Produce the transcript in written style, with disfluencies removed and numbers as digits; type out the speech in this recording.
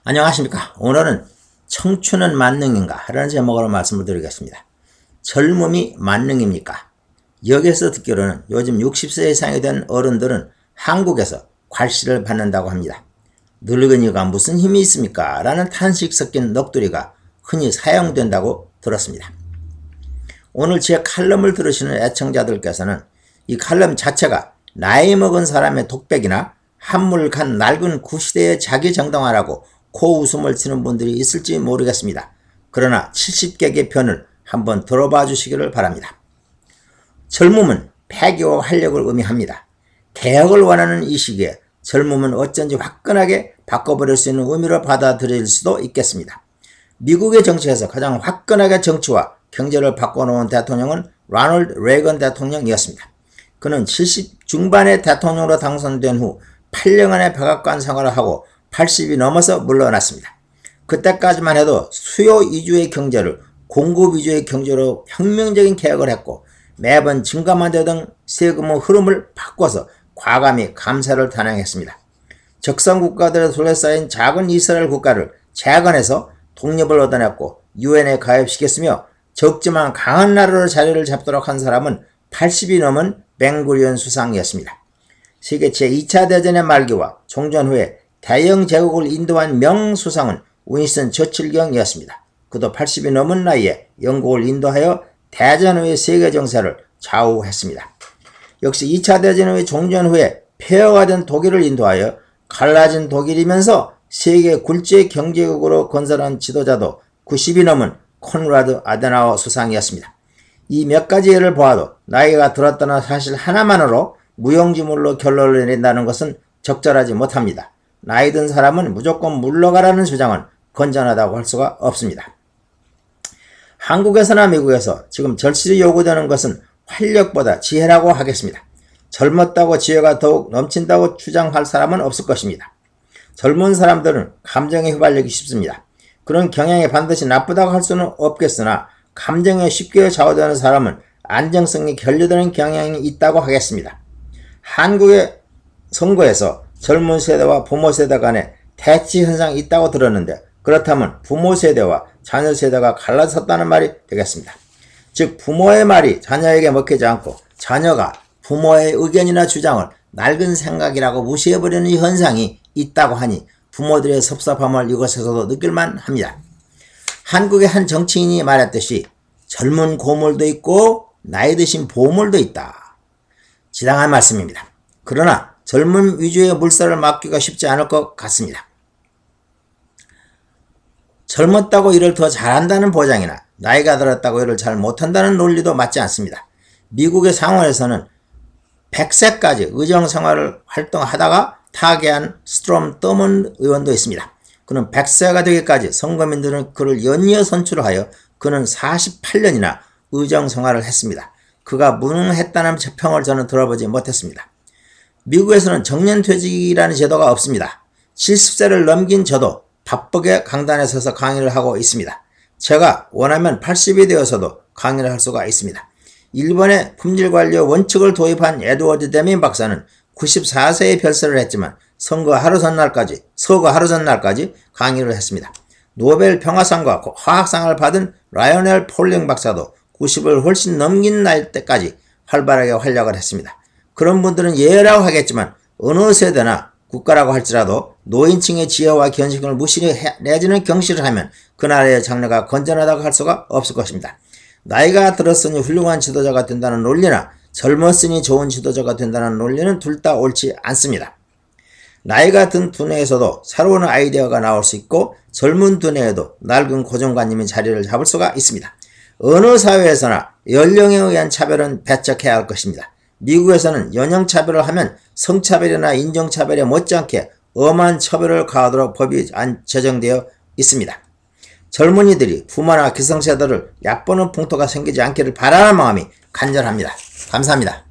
안녕하십니까. 오늘은 청춘은 만능인가 하라는 제목으로 말씀을 드리겠습니다. 젊음이 만능입니까? 여기서 듣기로는 요즘 60세 이상이 된 어른들은 한국에서 괄시를 받는다고 합니다. 늙은이가 무슨 힘이 있습니까? 라는 탄식 섞인 넋두리가 흔히 사용된다고 들었습니다. 오늘 제 칼럼을 들으시는 애청자들께서는 이 칼럼 자체가 나이 먹은 사람의 독백이나 한물간 낡은 구시대의 자기정당화라고 코웃음을 치는 분들이 있을지 모르겠습니다. 그러나 70개의 변을 한번 들어봐 주시기를 바랍니다. 젊음은 패기와 활력을 의미합니다. 개혁을 원하는 이 시기에 젊음은 어쩐지 화끈하게 바꿔버릴 수 있는 의미로 받아들일 수도 있겠습니다. 미국의 정치에서 가장 화끈하게 정치와 경제를 바꿔놓은 대통령은 로널드 레이건 대통령이었습니다. 그는 70 중반의 대통령으로 당선된 후 8년간의 백악관 생활을 하고 80이 넘어서 물러났습니다. 그때까지만 해도 수요 위주의 경제를 공급 위주의 경제로 혁명적인 개혁을 했고 매번 증가만 되던 세금의 흐름을 바꿔서 과감히 감세를 단행했습니다. 적성국가들에 둘러싸인 작은 이스라엘 국가를 재건해서 독립을 얻어냈고 유엔에 가입시켰으며 적지만 강한 나라로 자리를 잡도록 한 사람은 80이 넘은 벤구리온 수상이었습니다. 세계 제2차 대전의 말기와 종전 후에 대영 제국을 인도한 명수상은 윈스턴 처칠경이었습니다. 그도 80이 넘은 나이에 영국을 인도하여 대전 후의 세계 정세를 좌우했습니다. 역시 2차 대전 후의 종전 후에 폐허가 된 독일을 인도하여 갈라진 독일이면서 세계 굴지의 경제국으로 건설한 지도자도 90이 넘은 콘라드 아데나워 수상이었습니다. 이 몇 가지 예를 보아도 나이가 들었다는 사실 하나만으로 무용지물로 결론을 내린다는 것은 적절하지 못합니다. 나이 든 사람은 무조건 물러가라는 주장은 건전하다고 할 수가 없습니다. 한국에서나 미국에서 지금 절실히 요구되는 것은 활력보다 지혜라고 하겠습니다. 젊었다고 지혜가 더욱 넘친다고 주장할 사람은 없을 것입니다. 젊은 사람들은 감정에 휘발리기 쉽습니다. 그런 경향이 반드시 나쁘다고 할 수는 없겠으나 감정에 쉽게 좌우되는 사람은 안정성이 결여되는 경향이 있다고 하겠습니다. 한국의 선거에서 젊은 세대와 부모 세대 간에 대치 현상이 있다고 들었는데 그렇다면 부모 세대와 자녀 세대가 갈라섰다는 말이 되겠습니다. 즉 부모의 말이 자녀에게 먹히지 않고 자녀가 부모의 의견이나 주장을 낡은 생각이라고 무시해버리는 현상이 있다고 하니 부모들의 섭섭함을 이것에서도 느낄만 합니다. 한국의 한 정치인이 말했듯이 젊은 고물도 있고 나이 드신 보물도 있다. 지당한 말씀입니다. 그러나 젊은 위주의 물살을 막기가 쉽지 않을 것 같습니다. 젊었다고 일을 더 잘한다는 보장이나 나이가 들었다고 일을 잘 못한다는 논리도 맞지 않습니다. 미국의 상원에서는 100세까지 의정생활을 활동하다가 타계한 스트롬 더먼 의원도 있습니다. 그는 100세가 되기까지 선거민들은 그를 연이어 선출하여 그는 48년이나 의정생활을 했습니다. 그가 무능했다는 평을 저는 들어보지 못했습니다. 미국에서는 정년퇴직이라는 제도가 없습니다. 70세를 넘긴 저도 바쁘게 강단에 서서 강의를 하고 있습니다. 제가 원하면 80이 되어서도 강의를 할 수가 있습니다. 일본의 품질관리 원칙을 도입한 에드워드 데민 박사는 94세에 별세를 했지만 서거 하루 전날까지 강의를 했습니다. 노벨 평화상과 화학상을 받은 라이오넬 폴링 박사도 90을 훨씬 넘긴 나이 때까지 활발하게 활약을 했습니다. 그런 분들은 예라고 하겠지만 어느 세대나 국가라고 할지라도 노인층의 지혜와 견식을 무시해 내지는 경시를 하면 그 나라의 장래가 건전하다고 할 수가 없을 것입니다. 나이가 들었으니 훌륭한 지도자가 된다는 논리나 젊었으니 좋은 지도자가 된다는 논리는 둘 다 옳지 않습니다. 나이가 든 두뇌에서도 새로운 아이디어가 나올 수 있고 젊은 두뇌에도 낡은 고정관념이 자리를 잡을 수가 있습니다. 어느 사회에서나 연령에 의한 차별은 배척해야 할 것입니다. 미국에서는 연령차별을 하면 성차별이나 인종차별에 못지않게 엄한 처벌을 가하도록 법이 제정되어 있습니다. 젊은이들이 부모나 기성세대를 얕보는 풍토가 생기지 않기를 바라는 마음이 간절합니다. 감사합니다.